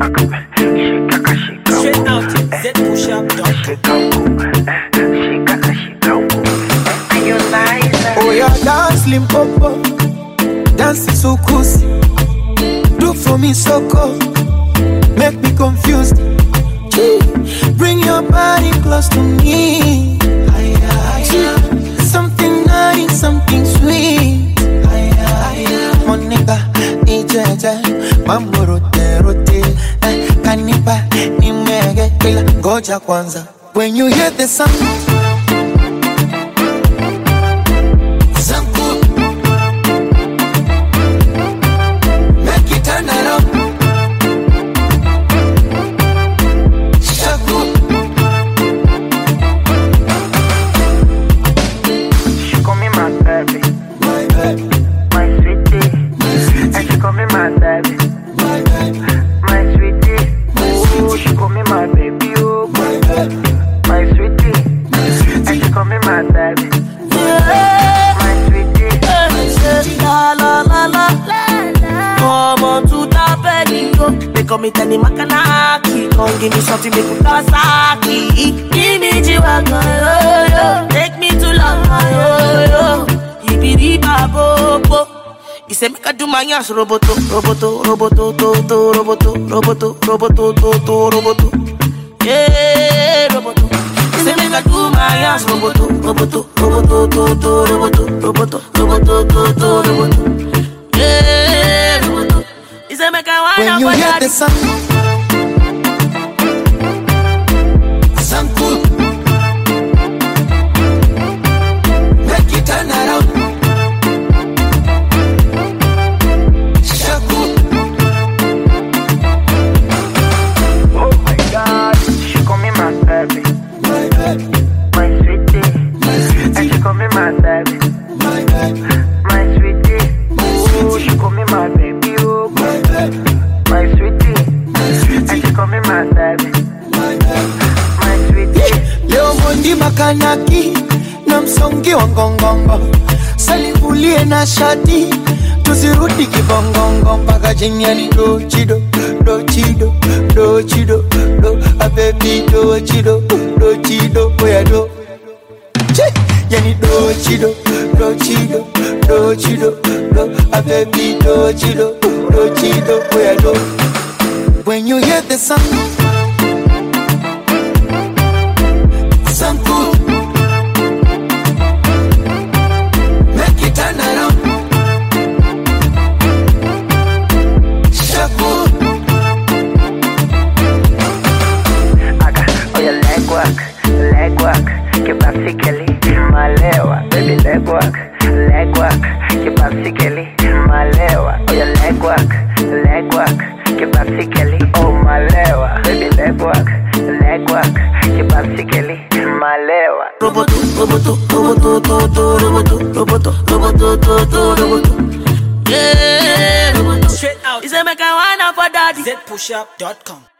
Straight out to ZPushUp.com. Oh yeah, dance Limpopo, dance Sukusi. Do for me Soko, make me confused. Bring your body close to me. Something nice, something sweet. Monica, ijeje, mambo rote rote. Kanipa, nimege, kila ngoja kwanza. When you hear the sound, make it turn around. Me tell him I can come give me something make me Kawasaki. Give me G-Wagon, yo. Take me to London, yo. Ibiri-ba-bo-bo. He say make I do my ass roboto, roboto, roboto, to, roboto, roboto, roboto, to, roboto. Yeah, roboto. He say make I do my ass roboto, roboto, roboto, to, roboto, roboto, roboto, to, roboto. Yeah, roboto. He say make I wind up when you hear the sound, cool. Make it turn around. Shaku. Oh my God, she call me my baby, my baby, my sweetie, my sweetie. And she call me my baby, my baby, my sweetie. Oh, she call me my baby, oh my baby, my sweetie, my sweetie. And she call me my baby, my baby, my sweetie. Leo mondi makanaki na msongi wa ngongongo, salivulie na shati tuzirudi kibongongo mpaka jiniani do chido, do chido, do chido, do a baby do chido, do chido, oya do. Yani do chido, do chido, do chido, do a baby do chido, do chido, oya do. When you hear the sound, cool. Make it turn around. Shaku. Aga, oh your leg work, que basically malewa, baby leg work, que basically malewa, oh your leg work, que basically oh malewa, baby leg work, que basically malewa. Roboto, roboto, roboto, roboto, roboto, roboto, roboto. Yeah, roboto. Straight out. He say make I wind up for daddy. ZPushUp.com.